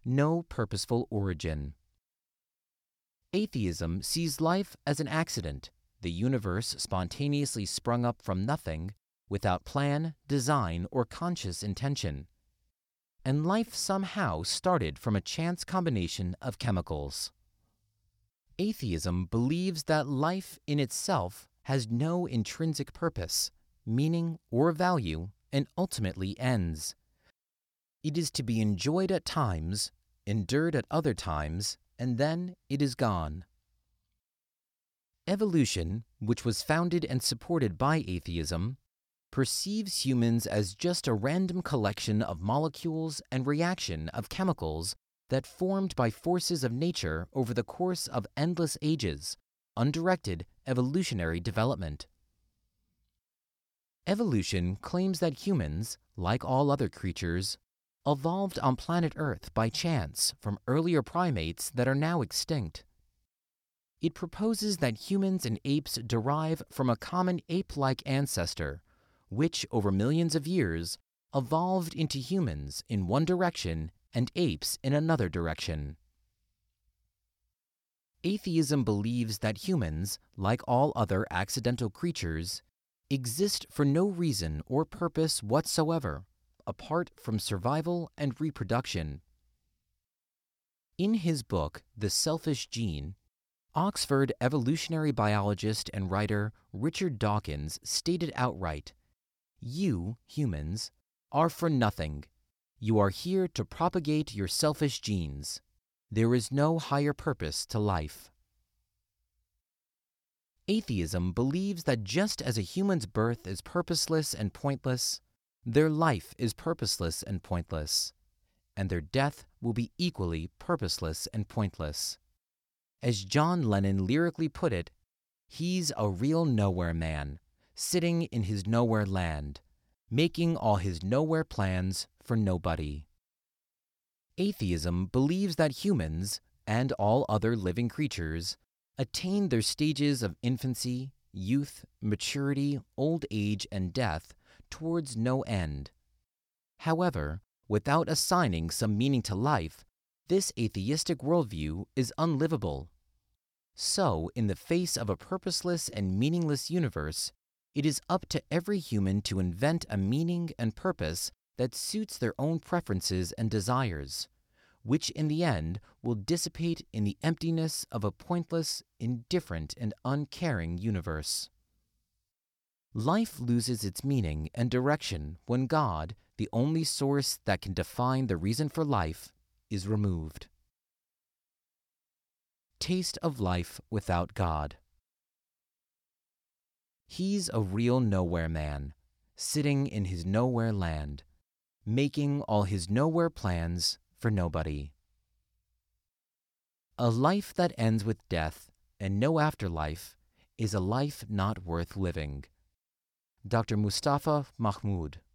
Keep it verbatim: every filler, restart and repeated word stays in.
no purposeful origin. Atheism sees life as an accident, the universe spontaneously sprung up from nothing, without plan, design, or conscious intention. And life somehow started from a chance combination of chemicals. Atheism believes that life in itself has no intrinsic purpose, meaning, or value, and ultimately ends. It is to be enjoyed at times, endured at other times, and then it is gone. Evolution, which was founded and supported by atheism, perceives humans as just a random collection of molecules and reaction of chemicals that formed by forces of nature over the course of endless ages, undirected evolutionary development. Evolution claims that humans, like all other creatures, evolved on planet Earth by chance from earlier primates that are now extinct. It proposes that humans and apes derive from a common ape-like ancestor, which, over millions of years, evolved into humans in one direction and apes in another direction. Atheism believes that humans, like all other accidental creatures, exist for no reason or purpose whatsoever, apart from survival and reproduction. In his book, The Selfish Gene, Oxford evolutionary biologist and writer Richard Dawkins stated outright, "You, humans, are for nothing. You are here to propagate your selfish genes. There is no higher purpose to life." Atheism believes that just as a human's birth is purposeless and pointless, their life is purposeless and pointless, and their death will be equally purposeless and pointless. As John Lennon lyrically put it, he's a real nowhere man, sitting in his nowhere land, making all his nowhere plans for nobody. Atheism believes that humans, and all other living creatures, attain their stages of infancy, youth, maturity, old age, and death towards no end. However, without assigning some meaning to life, this atheistic worldview is unlivable. So, in the face of a purposeless and meaningless universe, it is up to every human to invent a meaning and purpose that suits their own preferences and desires, which in the end will dissipate in the emptiness of a pointless, indifferent, and uncaring universe. Life loses its meaning and direction when God, the only source that can define the reason for life, is removed. Taste of life without God. He's a real nowhere man, sitting in his nowhere land, making all his nowhere plans for nobody. A life that ends with death and no afterlife is a life not worth living. Doctor Mustafa Mahmoud.